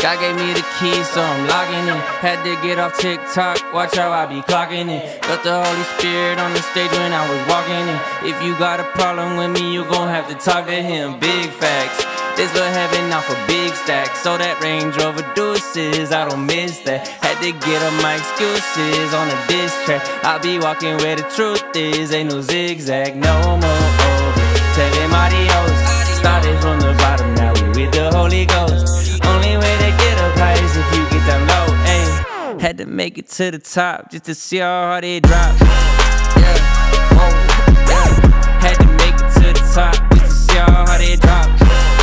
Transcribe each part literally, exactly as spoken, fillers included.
God gave me the keys, so I'm logging in. Had to get off TikTok, watch how I be clocking in. Felt the Holy Spirit on the stage when I was walking in. If you got a problem with me, you gon' have to talk to him. Big facts. This little heaven off a big stack. So that Range Rover Deuces, I don't miss that. Had to get up my excuses on a diss track. I'll be walking where the truth is, ain't no zigzag, no more over. Tell him adios. Started from the bottom, now we with the Holy Ghost. Only way to get up high is if you get down low, ayy. Had to make it to the top just to see how hard it dropped. Yeah, whoa, yeah. Had to make it to the top just to see how hard it dropped.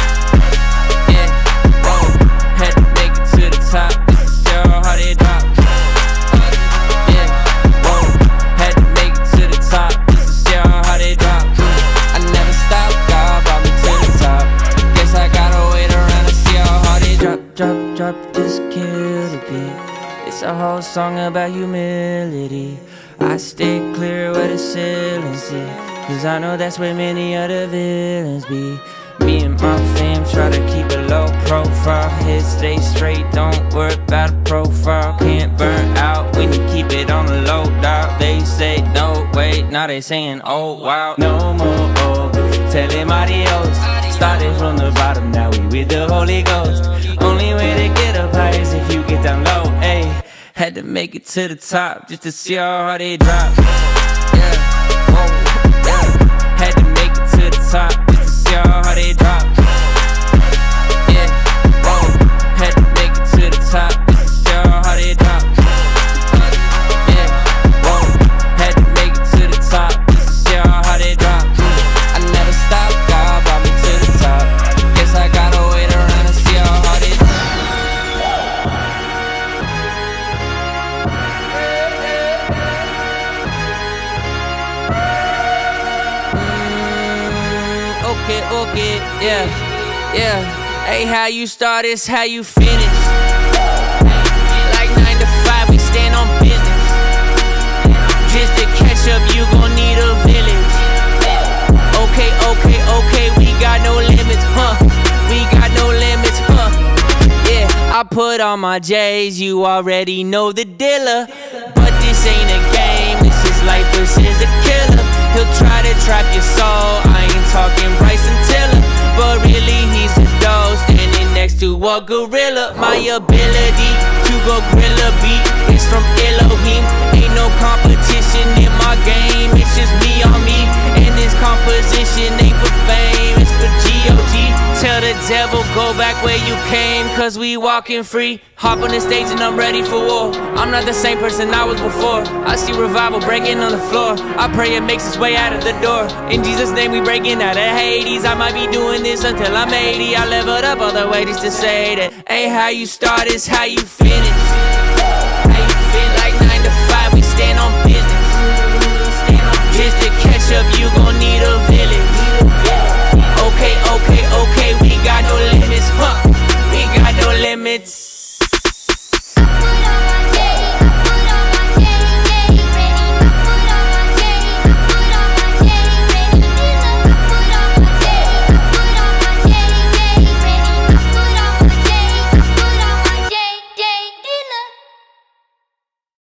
Top, just to see how hard it dropped. Yeah, whoa, had to make it to the top just to see how hard it dropped. I never stopped, God brought me to the top. Guess I gotta wait around to see how hard it drop, drop, drop, just kill the beat. It's a whole song about humility. I stay clear where the ceilings see, cause I know that's where many other villains be. Me and my fam try to keep a low profile. Head stay straight, don't worry about a profile. Can't burn out when you keep it on the low, dog. They say no, wait, now they saying oh wow. No more over, tell him adios. Started from the bottom, now we with the Holy Ghost. Only way to get up high is if you get down low, ayy. Had to make it to the top just to see how hard it dropped. Yeah, whoa, yeah. Had to make it to the top just to see how hard it dropped. Yeah, whoa. Had to make it to the top just to see how hard it dropped. Yeah, whoa. Had to make it to the top just to see how hard it dropped. I never stopped, God brought me to the top. Guess I gotta wait around and see how hard it dropped. Okay, okay, yeah, yeah. Hey, how you start is how you finish. Like nine to five, we stand on business. Just to catch up, you gon' need a village. Okay, okay, okay, we got no limits, huh? We got no limits, huh? Yeah, I put on my J's, you already know the dealer. But this ain't a game, this is life, this is a killer. He'll try to trap your soul, I ain't talking Bryson Tiller, but really he's a dog standing next to a gorilla. My ability to go gorilla beat is from Elohim. Ain't no competition in my game, it's just me on me. And this composition ain't for fame, it's for G O G. Tell the devil go back where you came, cause we walking free. Hop on the stage and I'm ready for war. I'm not the same person I was before. I see revival breaking on the floor. I pray it makes its way out of the door. In Jesus' name we breaking out of Hades. I might be doing this until I'm eighty. I leveled up all the way just to say that ain't how you start, it's how you feel.